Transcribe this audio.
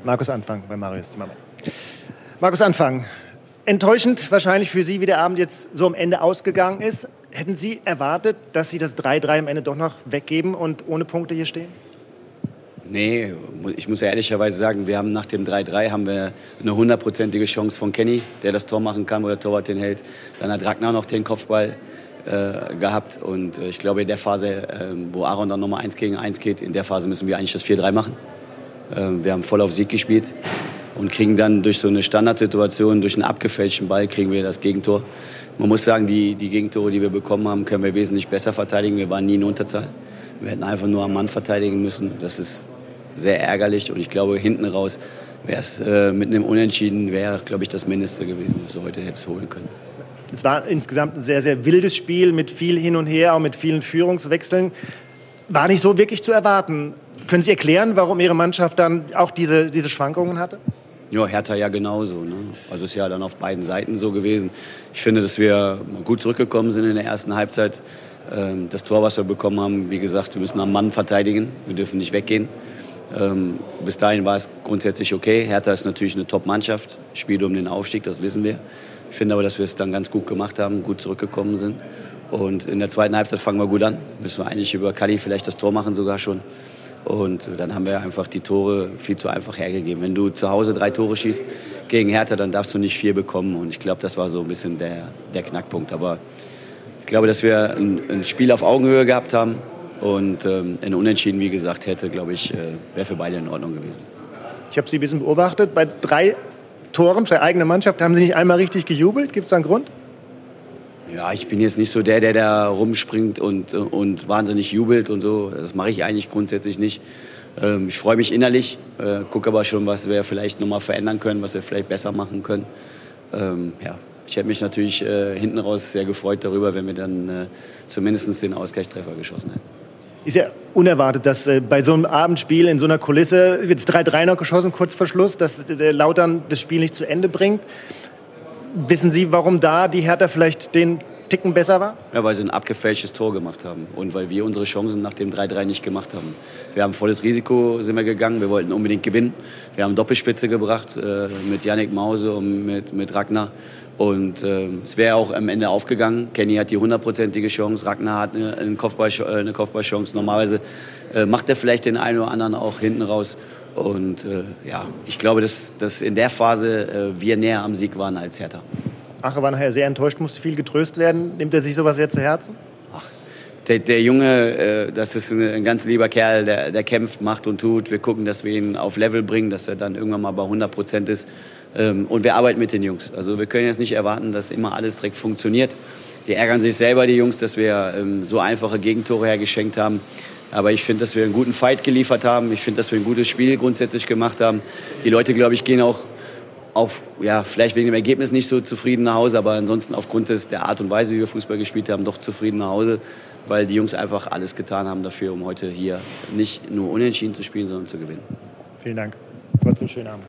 Markus Anfang bei Marius Zimmermann. Markus Anfang, enttäuschend wahrscheinlich für Sie, wie der Abend jetzt so am Ende ausgegangen ist. Hätten Sie erwartet, dass Sie das 3-3 am Ende doch noch weggeben und ohne Punkte hier stehen? Nee, ich muss ja ehrlicherweise sagen, wir haben nach dem 3-3 haben wir eine 100%ige Chance von Kenny, der das Tor machen kann, wo der Torwart den hält. Dann hat Ragnar noch den Kopfball gehabt und ich glaube in der Phase, wo Aaron dann nochmal 1 gegen 1 geht, in der Phase müssen wir eigentlich das 4-3 machen. Wir haben voll auf Sieg gespielt und kriegen dann durch so eine Standardsituation, durch einen abgefälschten Ball, kriegen wir das Gegentor. Man muss sagen, die Gegentore, die wir bekommen haben, können wir wesentlich besser verteidigen. Wir waren nie in Unterzahl. Wir hätten einfach nur am Mann verteidigen müssen. Das ist sehr ärgerlich und ich glaube, hinten raus wäre es mit einem Unentschieden, wäre, glaube ich, das Mindeste gewesen, was wir heute jetzt holen können. Es war insgesamt ein sehr, sehr wildes Spiel mit viel Hin und Her, auch mit vielen Führungswechseln. War nicht so wirklich zu erwarten. Können Sie erklären, warum Ihre Mannschaft dann auch diese Schwankungen hatte? Ja, Hertha ja genauso. Ne? Also es ist ja dann auf beiden Seiten so gewesen. Ich finde, dass wir gut zurückgekommen sind in der ersten Halbzeit. Das Tor, was wir bekommen haben, wie gesagt, wir müssen am Mann verteidigen. Wir dürfen nicht weggehen. Bis dahin war es grundsätzlich okay. Hertha ist natürlich eine Top-Mannschaft, spielt um den Aufstieg, das wissen wir. Ich finde aber, dass wir es dann ganz gut gemacht haben, gut zurückgekommen sind. Und in der zweiten Halbzeit fangen wir gut an. Müssen wir eigentlich über Kalli vielleicht das Tor machen sogar schon. Und dann haben wir einfach die Tore viel zu einfach hergegeben. Wenn du zu Hause 3 Tore schießt gegen Hertha, dann darfst du nicht 4 bekommen. Und ich glaube, das war so ein bisschen der Knackpunkt. Aber ich glaube, dass wir ein Spiel auf Augenhöhe gehabt haben. Und ein Unentschieden, wie gesagt, wäre für beide in Ordnung gewesen. Ich habe Sie ein bisschen beobachtet. Bei 3 Toren für eigene Mannschaft haben Sie nicht einmal richtig gejubelt. Gibt es da einen Grund? Ja, ich bin jetzt nicht so der da rumspringt und wahnsinnig jubelt und so. Das mache ich eigentlich grundsätzlich nicht. Ich freue mich innerlich, gucke aber schon, was wir vielleicht noch mal verändern können, was wir vielleicht besser machen können. Ich hätte mich natürlich hinten raus sehr gefreut darüber, wenn wir dann zumindest den Ausgleichstreffer geschossen hätten. Ist ja unerwartet, dass bei so einem Abendspiel in so einer Kulisse wird 3-3 noch geschossen, kurz vor Schluss, dass Lautern das Spiel nicht zu Ende bringt. Wissen Sie, warum da die Hertha vielleicht den Ticken besser war? Ja, weil sie ein abgefälschtes Tor gemacht haben und weil wir unsere Chancen nach dem 3-3 nicht gemacht haben. Wir haben volles Risiko, sind wir gegangen, wir wollten unbedingt gewinnen. Wir haben Doppelspitze gebracht mit Yannick Mause und mit Ragnar. Und es wäre auch am Ende aufgegangen. Kenny hat die 100%ige Chance, Ragnar hat eine Kopfballchance. Normalerweise macht er vielleicht den einen oder anderen auch hinten raus. Und ich glaube, dass in der Phase wir näher am Sieg waren als Hertha. Ache war nachher sehr enttäuscht, musste viel getröst werden. Nimmt er sich sowas sehr zu Herzen? Ach, der Junge, das ist ein ganz lieber Kerl, der kämpft, macht und tut. Wir gucken, dass wir ihn auf Level bringen, dass er dann irgendwann mal bei 100% ist. Und wir arbeiten mit den Jungs. Also wir können jetzt nicht erwarten, dass immer alles direkt funktioniert. Die ärgern sich selber, die Jungs, dass wir so einfache Gegentore hergeschenkt haben. Aber ich finde, dass wir einen guten Fight geliefert haben. Ich finde, dass wir ein gutes Spiel grundsätzlich gemacht haben. Die Leute, glaube ich, gehen auch vielleicht wegen dem Ergebnis nicht so zufrieden nach Hause, aber ansonsten aufgrund der Art und Weise, wie wir Fußball gespielt haben, doch zufrieden nach Hause, weil die Jungs einfach alles getan haben dafür, um heute hier nicht nur unentschieden zu spielen, sondern zu gewinnen. Vielen Dank. Trotzdem schönen Abend.